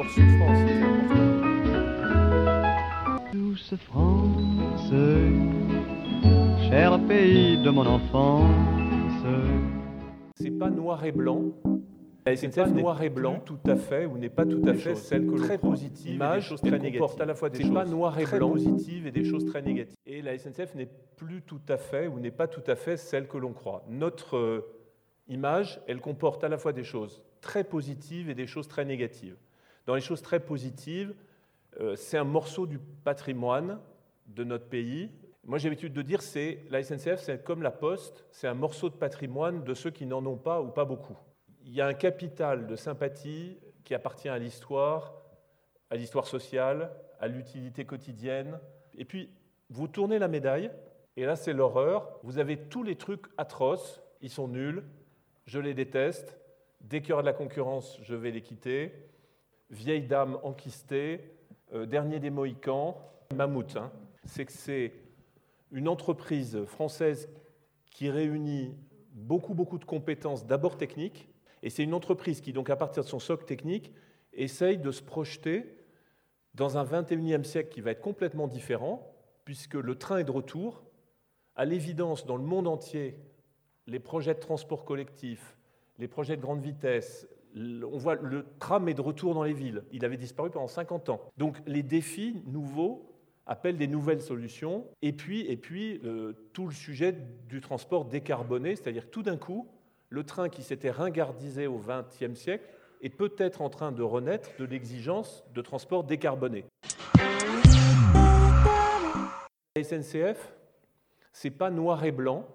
force de France. C'est important. Douce France, cher pays de mon enfance. C'est pas noir et blanc. La SNCF noir et blanc tout à fait ou n'est pas tout à fait celle que très positive, des choses très négatives. Comporte à la fois des choses pas noir et blanc positives et des choses très négatives. Et la SNCF n'est plus tout à fait ou n'est pas tout à fait celle que l'on croit. Notre image, elle comporte à la fois des choses très positives et des choses très négatives. Dans les choses très positives, c'est un morceau du patrimoine de notre pays. Moi, j'ai l'habitude de dire que la SNCF, c'est comme la Poste, c'est un morceau de patrimoine de ceux qui n'en ont pas ou pas beaucoup. Il y a un capital de sympathie qui appartient à l'histoire sociale, à l'utilité quotidienne. Et puis, vous tournez la médaille, et là, c'est l'horreur. Vous avez tous les trucs atroces, ils sont nuls, je les déteste. Dès qu'il y aura de la concurrence, je vais les quitter. Vieille dame enquistée, dernier des Mohicans, mammouth. C'est que c'est une entreprise française qui réunit beaucoup de compétences, d'abord techniques, et c'est une entreprise qui, donc, à partir de son socle technique, essaye de se projeter dans un 21e siècle qui va être complètement différent, puisque le train est de retour. À l'évidence, dans le monde entier, les projets de transport collectif, les projets de grande vitesse, on voit le tram est de retour dans les villes. Il avait disparu pendant 50 ans. Donc les défis nouveaux appellent des nouvelles solutions. Et puis tout le sujet du transport décarboné, c'est-à-dire que tout d'un coup, le train qui s'était ringardisé au XXe siècle est peut-être en train de renaître de l'exigence de transport décarboné. La SNCF, c'est pas noir et blanc,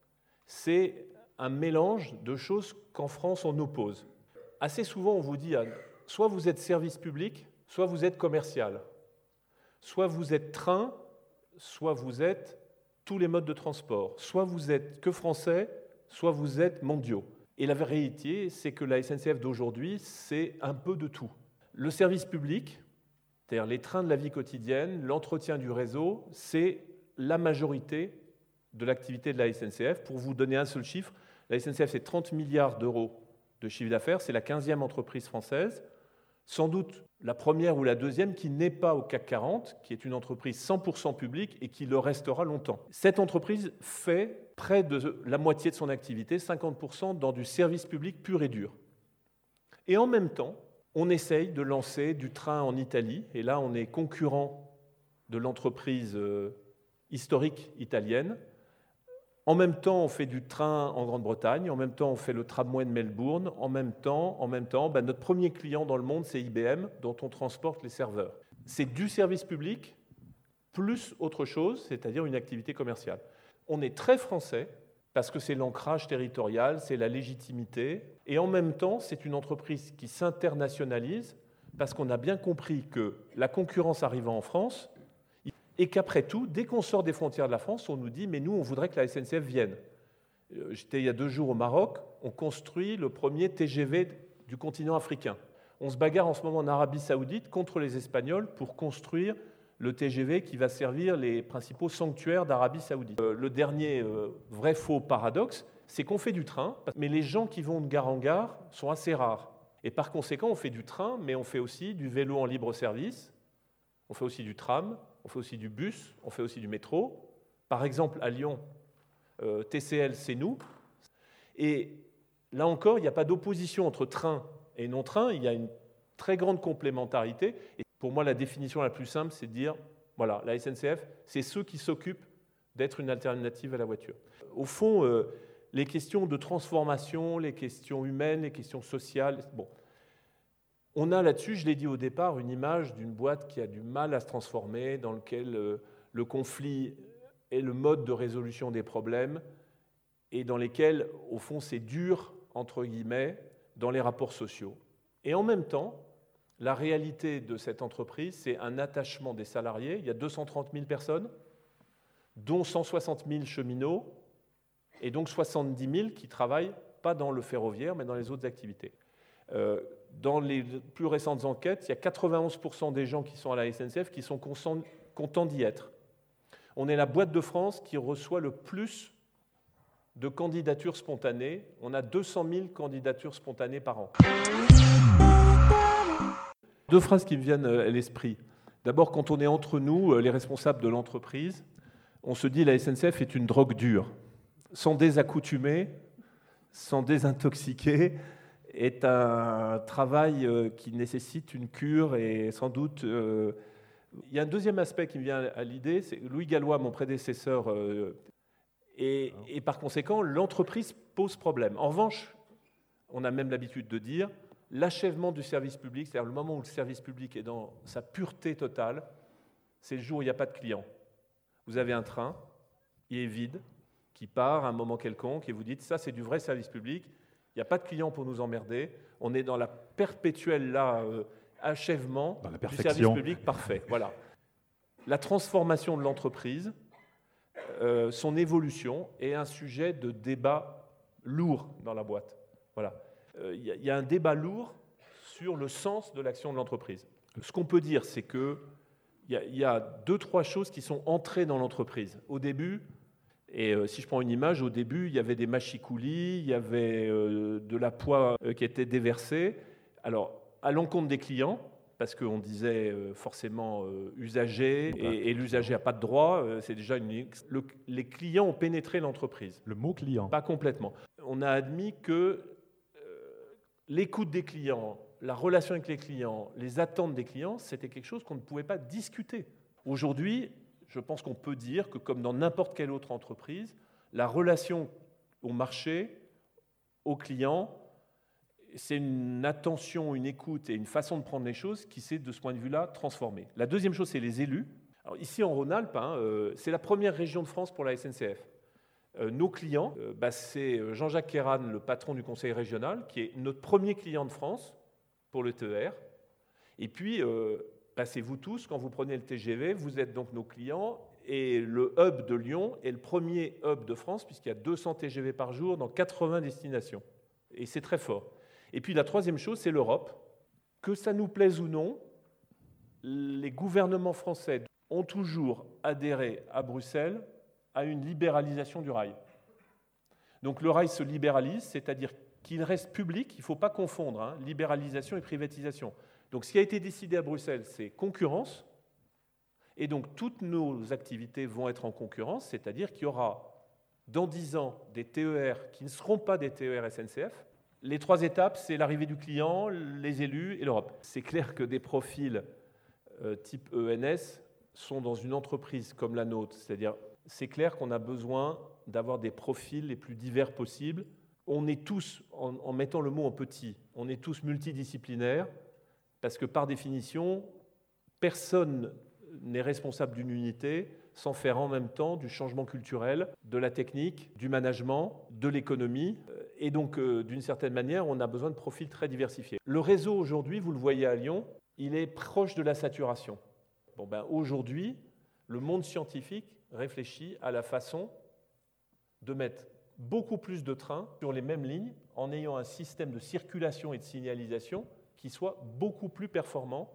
c'est un mélange de choses qu'en France on oppose. Assez souvent, on vous dit, soit vous êtes service public, soit vous êtes commercial. Soit vous êtes train, soit vous êtes tous les modes de transport. Soit vous êtes que français, soit vous êtes mondiaux. Et la vérité, c'est que la SNCF d'aujourd'hui, c'est un peu de tout. Le service public, c'est-à-dire les trains de la vie quotidienne, l'entretien du réseau, c'est la majorité de l'activité de la SNCF. Pour vous donner un seul chiffre, la SNCF, c'est 30 milliards d'euros de chiffre d'affaires, c'est la 15e entreprise française, sans doute la première ou la deuxième qui n'est pas au CAC 40, qui est une entreprise 100% publique et qui le restera longtemps. Cette entreprise fait près de la moitié de son activité, 50%, dans du service public pur et dur. Et en même temps, on essaye de lancer du train en Italie, et là on est concurrent de l'entreprise historique italienne. En même temps, on fait du train en Grande-Bretagne, en même temps, on fait le tramway de Melbourne, en même temps, notre premier client dans le monde, c'est IBM, dont on transporte les serveurs. C'est du service public plus autre chose, c'est-à-dire une activité commerciale. On est très français, parce que c'est l'ancrage territorial, c'est la légitimité, et en même temps, c'est une entreprise qui s'internationalise, parce qu'on a bien compris que la concurrence arrivant en France, et qu'après tout, dès qu'on sort des frontières de la France, on nous dit « mais nous, on voudrait que la SNCF vienne ». J'étais il y a 2 jours au Maroc, on construit le premier TGV du continent africain. On se bagarre en ce moment en Arabie Saoudite contre les Espagnols pour construire le TGV qui va servir les principaux sanctuaires d'Arabie Saoudite. Le dernier vrai faux paradoxe, c'est qu'on fait du train, mais les gens qui vont de gare en gare sont assez rares. Et par conséquent, on fait du train, mais on fait aussi du vélo en libre service, on fait aussi du tram, on fait aussi du bus, on fait aussi du métro. Par exemple, à Lyon, TCL, c'est nous. Et là encore, il n'y a pas d'opposition entre train et non-train, il y a une très grande complémentarité. Et pour moi, la définition la plus simple, c'est de dire, voilà, la SNCF, c'est ceux qui s'occupent d'être une alternative à la voiture. Au fond, les questions de transformation, les questions humaines, les questions sociales, bon. On a là-dessus, je l'ai dit au départ, une image d'une boîte qui a du mal à se transformer, dans laquelle le conflit est le mode de résolution des problèmes et dans lesquels, au fond, c'est dur, entre guillemets, dans les rapports sociaux. Et en même temps, la réalité de cette entreprise, c'est un attachement des salariés. Il y a 230 000 personnes, dont 160 000 cheminots, et donc 70 000 qui travaillent pas dans le ferroviaire, mais dans les autres activités. Dans les plus récentes enquêtes, il y a 91% des gens qui sont à la SNCF qui sont contents d'y être. On est la boîte de France qui reçoit le plus de candidatures spontanées. On a 200 000 candidatures spontanées par an. Deux phrases qui me viennent à l'esprit. D'abord, quand on est entre nous, les responsables de l'entreprise, on se dit la SNCF est une drogue dure. S'en désaccoutumer, s'en désintoxiquer est un travail qui nécessite une cure et sans doute... Il y a un deuxième aspect qui me vient à l'idée, c'est Louis Gallois, mon prédécesseur, et par conséquent, l'entreprise pose problème. En revanche, on a même l'habitude de dire l'achèvement du service public, c'est-à-dire le moment où le service public est dans sa pureté totale, c'est le jour où il n'y a pas de client. Vous avez un train, il est vide, qui part à un moment quelconque, et vous dites, ça c'est du vrai service public, il n'y a pas de client pour nous emmerder, on est dans la perpétuelle achèvement du service public parfait. Voilà. La transformation de l'entreprise, son évolution est un sujet de débat lourd dans la boîte. Voilà. Il y a un débat lourd sur le sens de l'action de l'entreprise. Ce qu'on peut dire, c'est qu'il y a deux, trois choses qui sont entrées dans l'entreprise. Au début, et si je prends une image, au début, il y avait des machicoulis, il y avait de la poix qui était déversée. Alors, à l'encontre des clients, parce qu'on disait forcément usager, et l'usager n'a pas de droit, c'est déjà les clients ont pénétré l'entreprise. Le mot client. Pas complètement. On a admis que l'écoute des clients, la relation avec les clients, les attentes des clients, c'était quelque chose qu'on ne pouvait pas discuter. Aujourd'hui, je pense qu'on peut dire que, comme dans n'importe quelle autre entreprise, la relation au marché, aux clients, c'est une attention, une écoute et une façon de prendre les choses qui s'est, de ce point de vue-là, transformée. La deuxième chose, c'est les élus. Alors, ici, en Rhône-Alpes, c'est la première région de France pour la SNCF. Nos clients, c'est Jean-Jacques Kéran, le patron du conseil régional, qui est notre premier client de France pour le TER. Et puis, c'est vous tous, quand vous prenez le TGV, vous êtes donc nos clients. Et le hub de Lyon est le premier hub de France, puisqu'il y a 200 TGV par jour dans 80 destinations. Et c'est très fort. Et puis la troisième chose, c'est l'Europe. Que ça nous plaise ou non, les gouvernements français ont toujours adhéré à Bruxelles à une libéralisation du rail. Donc le rail se libéralise, c'est-à-dire qu'il reste public, il ne faut pas confondre libéralisation et privatisation. Donc ce qui a été décidé à Bruxelles, c'est concurrence, et donc toutes nos activités vont être en concurrence, c'est-à-dire qu'il y aura dans 10 ans des TER qui ne seront pas des TER SNCF. Les trois étapes, c'est l'arrivée du client, les élus et l'Europe. C'est clair que des profils type ENS sont dans une entreprise comme la nôtre, c'est-à-dire c'est clair qu'on a besoin d'avoir des profils les plus divers possibles. On est tous, en mettant le mot en petit, on est tous multidisciplinaires parce que par définition, personne n'est responsable d'une unité sans faire en même temps du changement culturel, de la technique, du management, de l'économie. Et donc, d'une certaine manière, on a besoin de profils très diversifiés. Le réseau aujourd'hui, vous le voyez à Lyon, il est proche de la saturation. Aujourd'hui, le monde scientifique réfléchit à la façon de mettre beaucoup plus de trains sur les mêmes lignes en ayant un système de circulation et de signalisation qui soit beaucoup plus performant.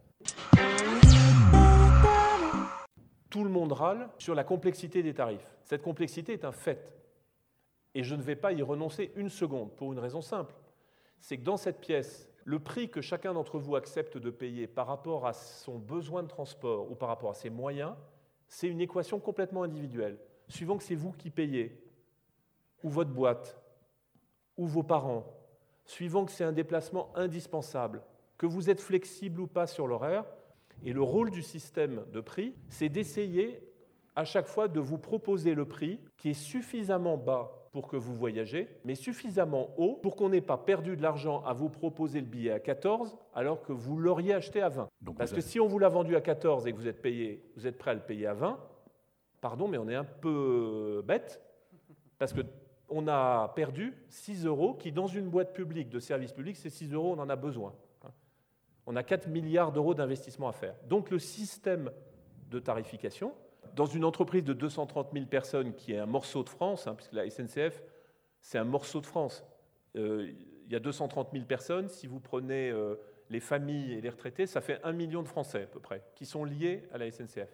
Tout le monde râle sur la complexité des tarifs. Cette complexité est un fait. Et je ne vais pas y renoncer une seconde, pour une raison simple. C'est que dans cette pièce, le prix que chacun d'entre vous accepte de payer par rapport à son besoin de transport ou par rapport à ses moyens, c'est une équation complètement individuelle. Suivant que c'est vous qui payez, ou votre boîte, ou vos parents, suivant que c'est un déplacement indispensable, que vous êtes flexible ou pas sur l'horaire, et le rôle du système de prix, c'est d'essayer à chaque fois de vous proposer le prix qui est suffisamment bas pour que vous voyagez, mais suffisamment haut pour qu'on n'ait pas perdu de l'argent à vous proposer le billet à 14 alors que vous l'auriez acheté à 20. Parce que si on vous l'a vendu à 14 et que vous êtes prêt à le payer à 20, pardon, mais on est un peu bête, parce qu'on a perdu 6 € qui, dans une boîte publique de service public, ces 6 €, on en a besoin. On a 4 milliards d'euros d'investissement à faire. Donc le système de tarification, dans une entreprise de 230 000 personnes qui est un morceau de France, puisque la SNCF, c'est un morceau de France. Il y a 230 000 personnes. Si vous prenez les familles et les retraités, ça fait 1 million de Français à peu près, qui sont liés à la SNCF.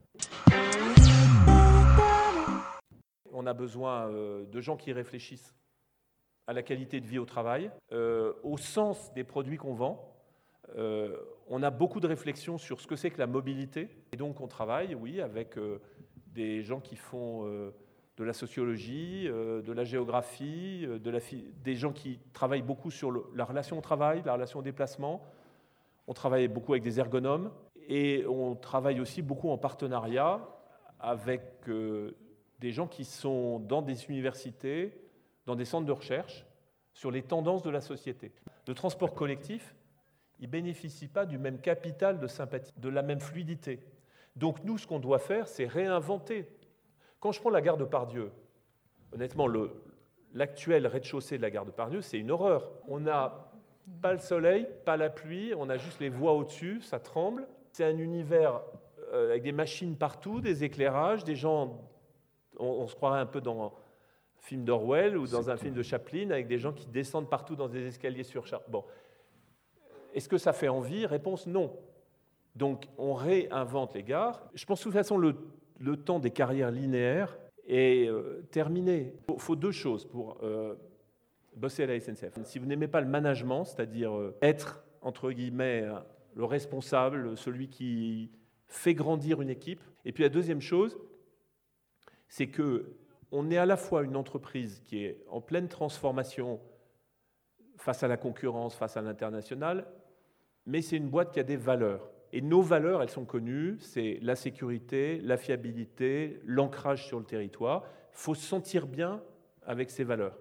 On a besoin de gens qui réfléchissent à la qualité de vie au travail, au sens des produits qu'on vend, On a beaucoup de réflexions sur ce que c'est que la mobilité. Et donc, on travaille, oui, avec des gens qui font de la sociologie, de la géographie, des gens qui travaillent beaucoup sur la relation au travail, la relation au déplacement. On travaille beaucoup avec des ergonomes et on travaille aussi beaucoup en partenariat avec des gens qui sont dans des universités, dans des centres de recherche, sur les tendances de la société. Le transport collectif, il ne bénéficie pas du même capital de sympathie, de la même fluidité. Donc nous, ce qu'on doit faire, c'est réinventer. Quand je prends la gare de Pardieu, honnêtement, l'actuel rez-de-chaussée de la gare de Pardieu, c'est une horreur. On n'a pas le soleil, pas la pluie, on a juste les voies au-dessus, ça tremble. C'est un univers avec des machines partout, des éclairages, des gens, on se croirait un peu dans un film d'Orwell ou dans un film de Chaplin, avec des gens qui descendent partout dans des escaliers surchargés. Bon. Est-ce que ça fait envie? Réponse non. Donc on réinvente les gares. Je pense de toute façon le temps des carrières linéaires est terminé. Il faut deux choses pour bosser à la SNCF. Si vous n'aimez pas le management, c'est-à-dire être, entre guillemets, le responsable, celui qui fait grandir une équipe. Et puis la deuxième chose, c'est qu'on est à la fois une entreprise qui est en pleine transformation face à la concurrence, face à l'international, mais c'est une boîte qui a des valeurs. Et nos valeurs, elles sont connues, c'est la sécurité, la fiabilité, l'ancrage sur le territoire. Il faut se sentir bien avec ces valeurs.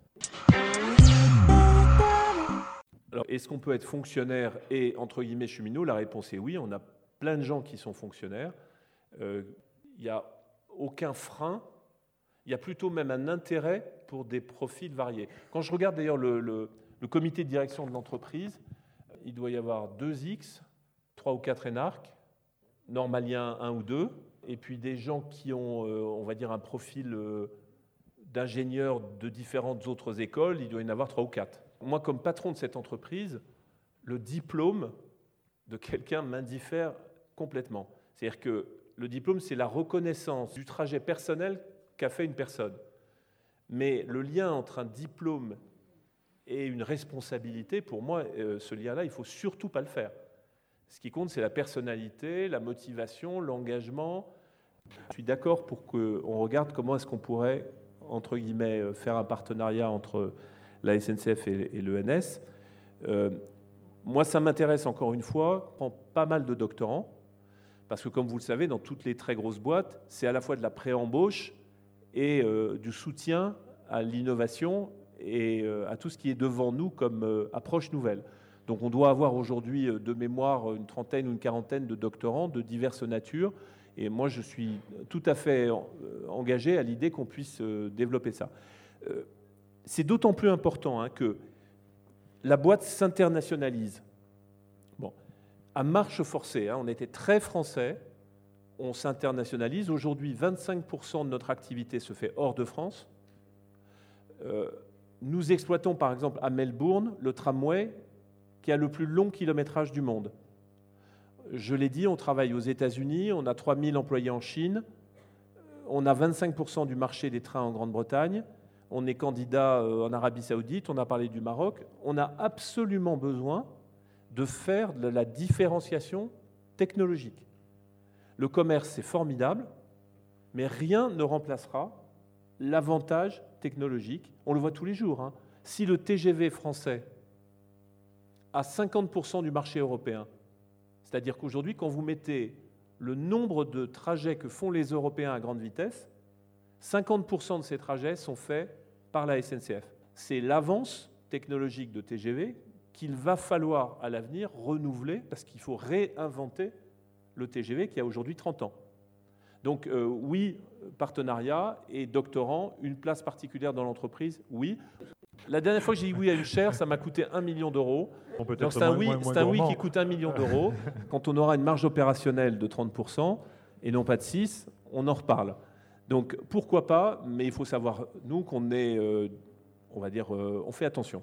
Alors, est-ce qu'on peut être fonctionnaire et, entre guillemets, cheminot? La réponse est oui, on a plein de gens qui sont fonctionnaires. Il n'y a aucun frein, il y a plutôt même un intérêt pour des profils variés. Quand je regarde d'ailleurs le comité de direction de l'entreprise, il doit y avoir 2 X, 3 ou 4 énarques, normaliens 1 ou 2, et puis des gens qui ont, on va dire, un profil d'ingénieurs de différentes autres écoles, il doit y en avoir 3 ou 4. Moi, comme patron de cette entreprise, le diplôme de quelqu'un m'indiffère complètement. C'est-à-dire que le diplôme, c'est la reconnaissance du trajet personnel qu'a fait une personne. Mais le lien entre un diplôme et une responsabilité, pour moi, ce lien-là, il ne faut surtout pas le faire. Ce qui compte, c'est la personnalité, la motivation, l'engagement. Je suis d'accord pour qu'on regarde comment est-ce qu'on pourrait, entre guillemets, faire un partenariat entre la SNCF et l'ENS. Moi, ça m'intéresse encore une fois. Je prends pas mal de doctorants, parce que comme vous le savez, dans toutes les très grosses boîtes, c'est à la fois de la pré-embauche et du soutien à l'innovation et à tout ce qui est devant nous comme approche nouvelle. Donc on doit avoir aujourd'hui de mémoire une trentaine ou une quarantaine de doctorants de diverses natures. Et moi, je suis tout à fait engagé à l'idée qu'on puisse développer ça. C'est d'autant plus important que la boîte s'internationalise. Bon, à marche forcée, on était très français, on s'internationalise. Aujourd'hui, 25% de notre activité se fait hors de France. Nous exploitons par exemple à Melbourne le tramway qui a le plus long kilométrage du monde. Je l'ai dit, on travaille aux États-Unis, on a 3000 employés en Chine, on a 25% du marché des trains en Grande-Bretagne, on est candidat en Arabie Saoudite, on a parlé du Maroc. On a absolument besoin de faire de la différenciation technologique. Le commerce, c'est formidable, mais rien ne remplacera l'avantage technologique. On le voit tous les jours. Si le TGV français a 50% du marché européen, c'est-à-dire qu'aujourd'hui, quand vous mettez le nombre de trajets que font les Européens à grande vitesse, 50% de ces trajets sont faits par la SNCF. C'est l'avance technologique de TGV qu'il va falloir à l'avenir renouveler parce qu'il faut réinventer le TGV qui a aujourd'hui 30 ans. Donc oui, partenariat et doctorant, une place particulière dans l'entreprise, oui. La dernière fois que j'ai dit oui à une chaire, ça m'a coûté 1 million d'euros. Donc c'est un oui qui coûte 1 million d'euros. Quand on aura une marge opérationnelle de 30% et non pas de 6%, on en reparle. Donc pourquoi pas, mais il faut savoir, nous, qu'on est, on va dire, on fait attention.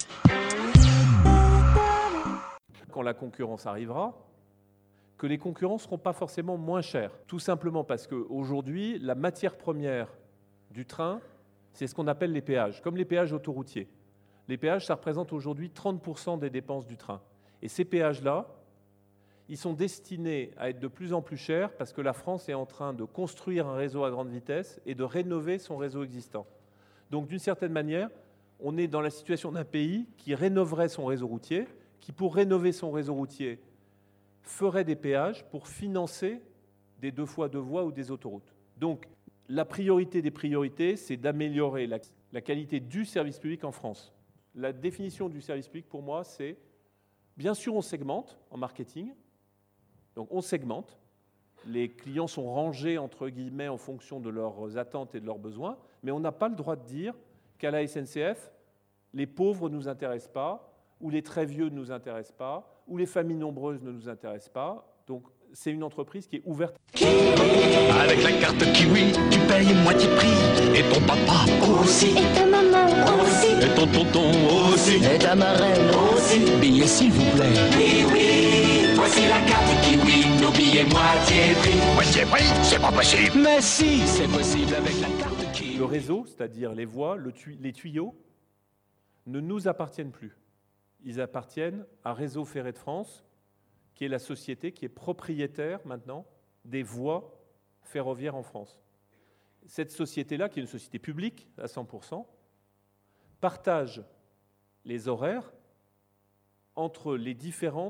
Quand la concurrence arrivera, que les concurrents ne seront pas forcément moins chers. Tout simplement parce qu'aujourd'hui, la matière première du train, c'est ce qu'on appelle les péages, comme les péages autoroutiers. Les péages, ça représente aujourd'hui 30% des dépenses du train. Et ces péages-là, ils sont destinés à être de plus en plus chers parce que la France est en train de construire un réseau à grande vitesse et de rénover son réseau existant. Donc d'une certaine manière, on est dans la situation d'un pays qui rénoverait son réseau routier, qui pour rénover son réseau routier ferait des péages pour financer des 2x2 voies ou des autoroutes. Donc la priorité des priorités, c'est d'améliorer la qualité du service public en France. La définition du service public pour moi, c'est, bien sûr on segmente en marketing, donc on segmente, les clients sont rangés entre guillemets en fonction de leurs attentes et de leurs besoins, mais on n'a pas le droit de dire qu'à la SNCF, les pauvres ne nous intéressent pas, ou les très vieux ne nous intéressent pas, ou les familles nombreuses ne nous intéressent pas. Donc c'est une entreprise qui est ouverte. Avec la carte Kiwi, tu payes moitié prix. Et ton papa aussi. Et ta maman aussi. Et ton tonton aussi. Et ta marraine aussi. Billets s'il vous plaît. Oui, oui, voici la carte Kiwi, nos billets moitié prix. Moitié prix, c'est pas possible. Mais si, c'est possible avec la carte Kiwi. Le réseau, c'est-à-dire les voies, les tuyaux, ne nous appartiennent plus. Ils appartiennent à Réseau Ferré de France, qui est la société qui est propriétaire maintenant des voies ferroviaires en France. Cette société-là, qui est une société publique à 100%, partage les horaires entre les différents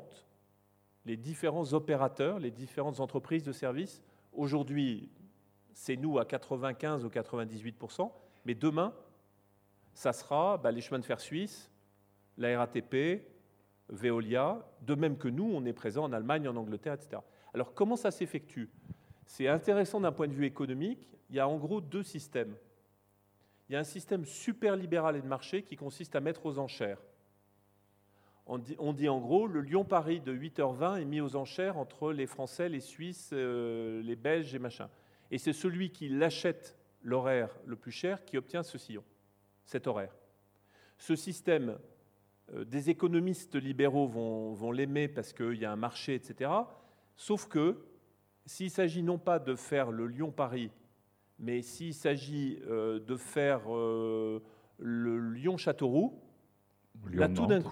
opérateurs, les différentes entreprises de services. Aujourd'hui, c'est nous à 95 ou 98%, mais demain, ça sera les chemins de fer suisses, la RATP, Veolia, de même que nous, on est présent en Allemagne, en Angleterre, etc. Alors, comment ça s'effectue? C'est intéressant d'un point de vue économique. Il y a en gros deux systèmes. Il y a un système super libéral et de marché qui consiste à mettre aux enchères. On dit en gros, le Lyon-Paris de 8h20 est mis aux enchères entre les Français, les Suisses, les Belges et machin. Et c'est celui qui l'achète l'horaire le plus cher qui obtient ce sillon, cet horaire. Ce système, des économistes libéraux vont l'aimer parce qu'il y a un marché, etc. Sauf que s'il s'agit non pas de faire le Lyon-Paris, mais s'il s'agit de faire le Lyon-Châteauroux, là tout d'un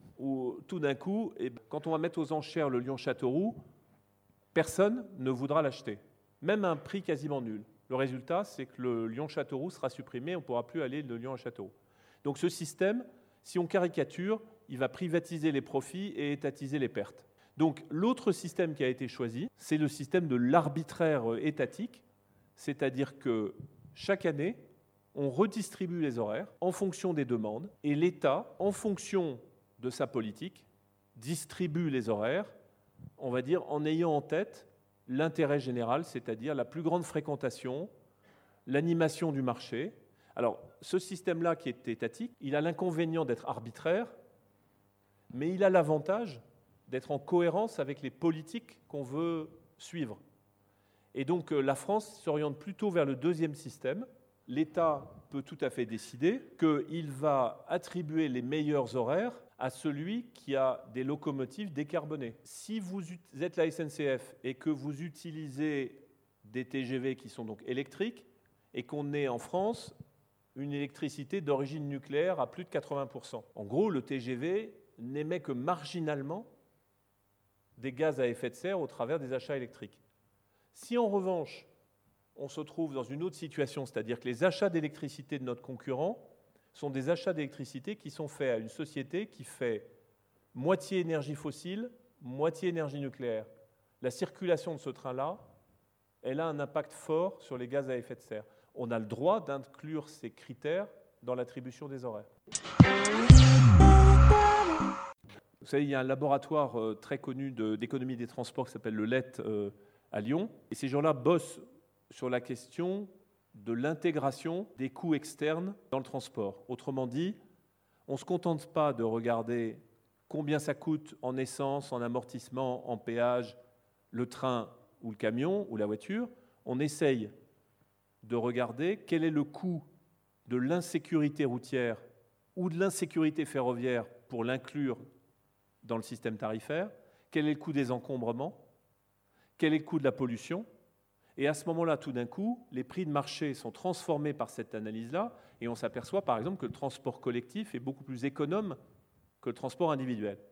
coup, quand on va mettre aux enchères le Lyon-Châteauroux, personne ne voudra l'acheter, même à un prix quasiment nul. Le résultat, c'est que le Lyon-Châteauroux sera supprimé, on ne pourra plus aller de Lyon à Châteauroux. Donc ce système, si on caricature, il va privatiser les profits et étatiser les pertes. Donc l'autre système qui a été choisi, c'est le système de l'arbitraire étatique, c'est-à-dire que chaque année, on redistribue les horaires en fonction des demandes et l'État, en fonction de sa politique, distribue les horaires, on va dire, en ayant en tête l'intérêt général, c'est-à-dire la plus grande fréquentation, l'animation du marché. Alors, ce système-là qui est étatique, il a l'inconvénient d'être arbitraire, mais il a l'avantage d'être en cohérence avec les politiques qu'on veut suivre. Et donc, la France s'oriente plutôt vers le deuxième système. L'État peut tout à fait décider qu'il va attribuer les meilleurs horaires à celui qui a des locomotives décarbonées. Si vous êtes la SNCF et que vous utilisez des TGV qui sont donc électriques et qu'on ait en France une électricité d'origine nucléaire à plus de 80%. En gros, le TGV n'émet que marginalement des gaz à effet de serre au travers des achats électriques. Si en revanche, on se trouve dans une autre situation, c'est-à-dire que les achats d'électricité de notre concurrent sont des achats d'électricité qui sont faits à une société qui fait moitié énergie fossile, moitié énergie nucléaire. La circulation de ce train-là, elle a un impact fort sur les gaz à effet de serre. On a le droit d'inclure ces critères dans l'attribution des horaires. Vous savez, il y a un laboratoire très connu d'économie des transports qui s'appelle le LET à Lyon. Et ces gens-là bossent sur la question de l'intégration des coûts externes dans le transport. Autrement dit, on ne se contente pas de regarder combien ça coûte en essence, en amortissement, en péage, le train ou le camion ou la voiture. On essaye de regarder quel est le coût de l'insécurité routière ou de l'insécurité ferroviaire pour l'inclure dans le système tarifaire, quel est le coût des encombrements, quel est le coût de la pollution. Et à ce moment-là, tout d'un coup, les prix de marché sont transformés par cette analyse-là et on s'aperçoit par exemple que le transport collectif est beaucoup plus économe que le transport individuel.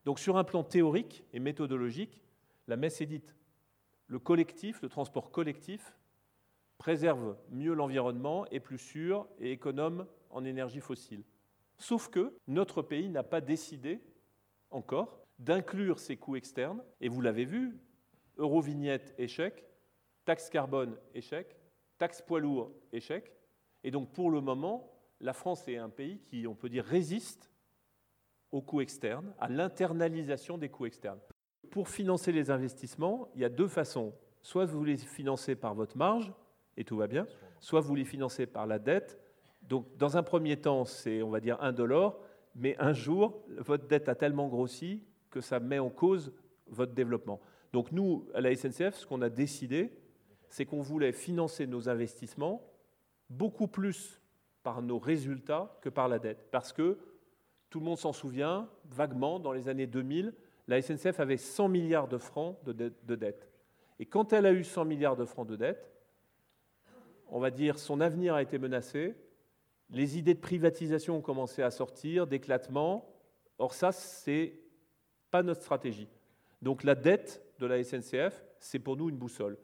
Donc sur un plan théorique et méthodologique, la messe est dite. Le collectif, le transport collectif, préserve mieux l'environnement, est plus sûr et économe en énergie fossile. Sauf que notre pays n'a pas décidé encore d'inclure ces coûts externes, et vous l'avez vu, Eurovignette, échec, taxe carbone, échec, taxe poids lourd, échec, et donc pour le moment, la France est un pays qui, on peut dire, résiste aux coûts externes, à l'internalisation des coûts externes. Pour financer les investissements, il y a deux façons. Soit vous les financez par votre marge, et tout va bien, soit vous les financez par la dette. Donc, dans un premier temps, c'est, on va dire, indolore, mais un jour, votre dette a tellement grossi que ça met en cause votre développement. Donc, nous, à la SNCF, ce qu'on a décidé, c'est qu'on voulait financer nos investissements beaucoup plus par nos résultats que par la dette. Parce que, tout le monde s'en souvient, vaguement, dans les années 2000, la SNCF avait 100 milliards de francs de dette. Et quand elle a eu 100 milliards de francs de dette, on va dire son avenir a été menacé, les idées de privatisation ont commencé à sortir, d'éclatement. Or ça, c'est pas notre stratégie. Donc la dette de la SNCF, c'est pour nous une boussole.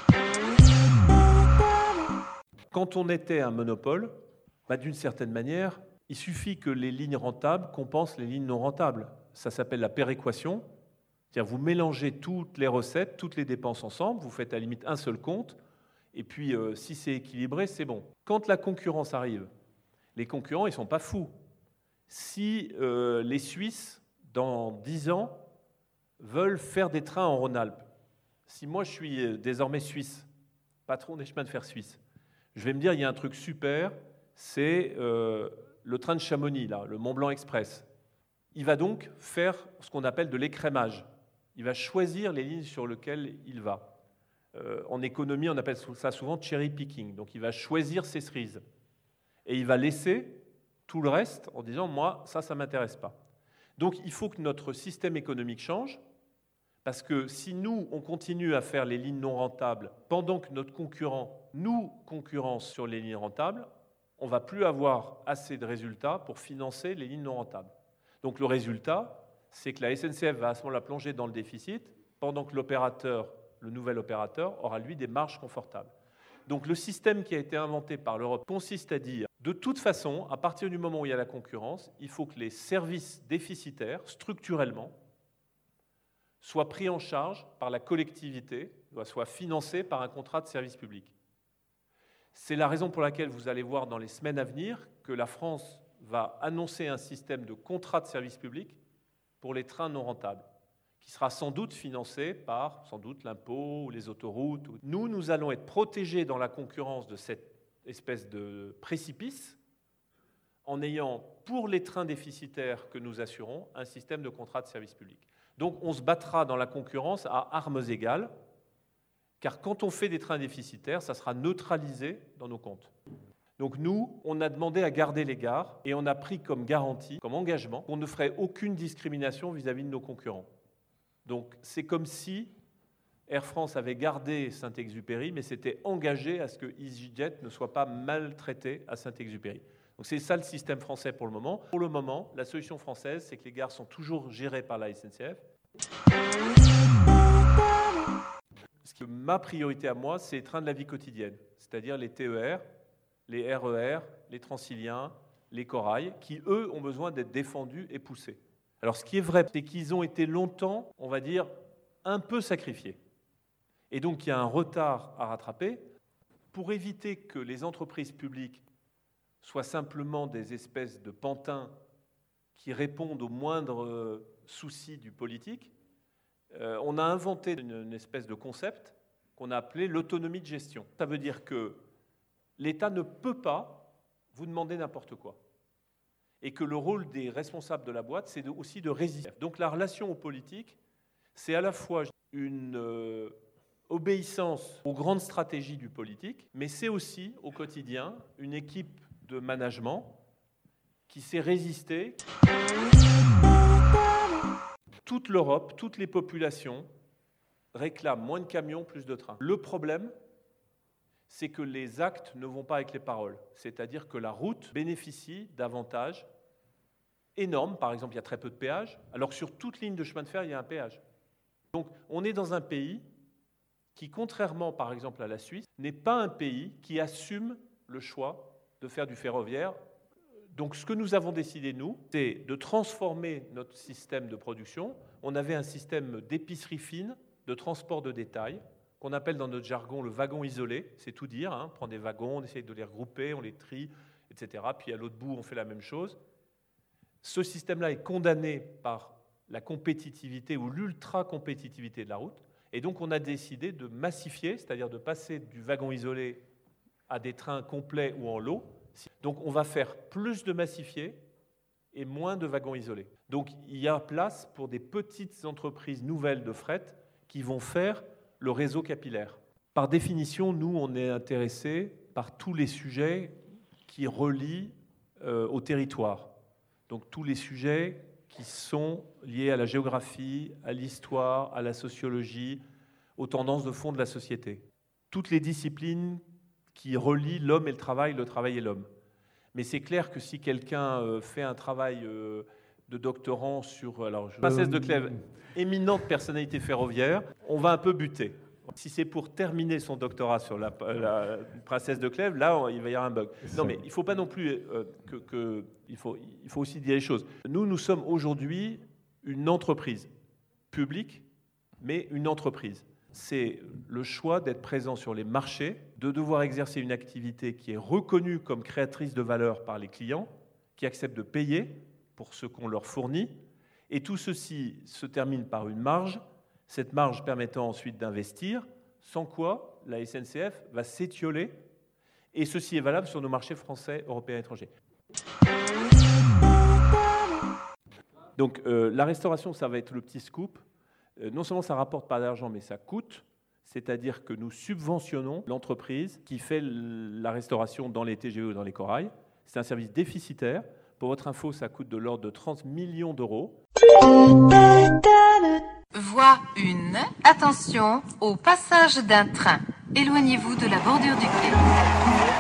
Quand on était un monopole, d'une certaine manière, il suffit que les lignes rentables compensent les lignes non rentables. Ça s'appelle la péréquation. C'est-à-dire vous mélangez toutes les recettes, toutes les dépenses ensemble, vous faites à la limite un seul compte, et puis si c'est équilibré, c'est bon. Quand la concurrence arrive, les concurrents, ils ne sont pas fous. Si les Suisses, dans 10 ans, veulent faire des trains en Rhône-Alpes, si moi je suis désormais suisse, patron des chemins de fer suisses, je vais me dire, il y a un truc super, c'est le train de Chamonix, là, le Mont-Blanc Express. Il va donc faire ce qu'on appelle de l'écrémage. Il va choisir les lignes sur lesquelles il va. En économie, on appelle ça souvent cherry picking. Donc il va choisir ses cerises. Et il va laisser tout le reste en disant « moi, ça ne m'intéresse pas ». Donc il faut que notre système économique change, parce que si nous, on continue à faire les lignes non rentables pendant que notre concurrent nous concurrence sur les lignes rentables, on ne va plus avoir assez de résultats pour financer les lignes non rentables. Donc le résultat, c'est que la SNCF va à ce moment-là plonger dans le déficit, pendant que l'opérateur, le nouvel opérateur, aura lui des marges confortables. Donc le système qui a été inventé par l'Europe consiste à dire, de toute façon, à partir du moment où il y a la concurrence, il faut que les services déficitaires, structurellement, soient pris en charge par la collectivité, soient financés par un contrat de service public. C'est la raison pour laquelle vous allez voir dans les semaines à venir que la France va annoncer un système de contrat de service public pour les trains non rentables, qui sera sans doute financé par l'impôt ou les autoroutes. Nous allons être protégés dans la concurrence de cette espèce de précipice en ayant, pour les trains déficitaires que nous assurons, un système de contrat de service public. Donc on se battra dans la concurrence à armes égales, car quand on fait des trains déficitaires, ça sera neutralisé dans nos comptes. Donc nous, on a demandé à garder les gares et on a pris comme garantie, comme engagement, qu'on ne ferait aucune discrimination vis-à-vis de nos concurrents. Donc c'est comme si Air France avait gardé Saint-Exupéry, mais s'était engagé à ce que EasyJet ne soit pas maltraité à Saint-Exupéry. Donc c'est ça le système français pour le moment. Pour le moment, la solution française, c'est que les gares sont toujours gérées par la SNCF. Ma priorité à moi, c'est les trains de la vie quotidienne, c'est-à-dire les TER, les RER, les Transiliens, les Corail, qui, eux, ont besoin d'être défendus et poussés. Alors, ce qui est vrai, c'est qu'ils ont été longtemps, on va dire, un peu sacrifiés. Et donc, il y a un retard à rattraper. Pour éviter que les entreprises publiques soient simplement des espèces de pantins qui répondent aux moindres soucis du politique, on a inventé une espèce de concept qu'on a appelé l'autonomie de gestion. Ça veut dire que l'État ne peut pas vous demander n'importe quoi. Et que le rôle des responsables de la boîte, c'est aussi de résister. Donc la relation aux politiques, c'est à la fois une obéissance aux grandes stratégies du politique, mais c'est aussi, au quotidien, une équipe de management qui sait résister. Toute l'Europe, toutes les populations réclament moins de camions, plus de trains. Le problème, c'est que les actes ne vont pas avec les paroles. C'est-à-dire que la route bénéficie d'avantages énorme. Par exemple, il y a très peu de péages, alors que sur toute ligne de chemin de fer, il y a un péage. Donc, on est dans un pays qui, contrairement, par exemple, à la Suisse, n'est pas un pays qui assume le choix de faire du ferroviaire. Donc, ce que nous avons décidé, nous, c'est de transformer notre système de production. On avait un système d'épicerie fine, de transport de détail, qu'on appelle dans notre jargon le wagon isolé. C'est tout dire, hein. On prend des wagons, on essaye de les regrouper, on les trie, etc. Puis à l'autre bout, on fait la même chose. Ce système-là est condamné par la compétitivité ou l'ultra-compétitivité de la route. Et donc, on a décidé de massifier, c'est-à-dire de passer du wagon isolé à des trains complets ou en lot. Donc, on va faire plus de massifiés et moins de wagons isolés. Donc, il y a place pour des petites entreprises nouvelles de fret qui vont faire le réseau capillaire. Par définition, nous, on est intéressés par tous les sujets qui relient au territoire. Donc, tous les sujets qui sont liés à la géographie, à l'histoire, à la sociologie, aux tendances de fond de la société. Toutes les disciplines qui relient l'homme et le travail et l'homme. Mais c'est clair que si quelqu'un fait un travail de doctorant sur Princesse de Clèves, éminente personnalité ferroviaire, on va un peu buter. Si c'est pour terminer son doctorat sur la Princesse de Clèves, là, il va y avoir un bug. Non, mais il ne faut pas non plus il faut aussi dire les choses. Nous sommes aujourd'hui une entreprise publique, mais une entreprise. C'est le choix d'être présent sur les marchés, de devoir exercer une activité qui est reconnue comme créatrice de valeur par les clients, qui acceptent de payer pour ce qu'on leur fournit. Et tout ceci se termine par une marge, cette marge permettant ensuite d'investir, sans quoi la SNCF va s'étioler. Et ceci est valable sur nos marchés français, européens et étrangers. Donc la restauration, ça va être le petit scoop. Non seulement ça ne rapporte pas d'argent, mais ça coûte. C'est-à-dire que nous subventionnons l'entreprise qui fait la restauration dans les TGV ou dans les corails. C'est un service déficitaire. Pour votre info, ça coûte de l'ordre de 30 millions d'euros. Voie 1. Attention au passage d'un train. Éloignez-vous de la bordure du quai.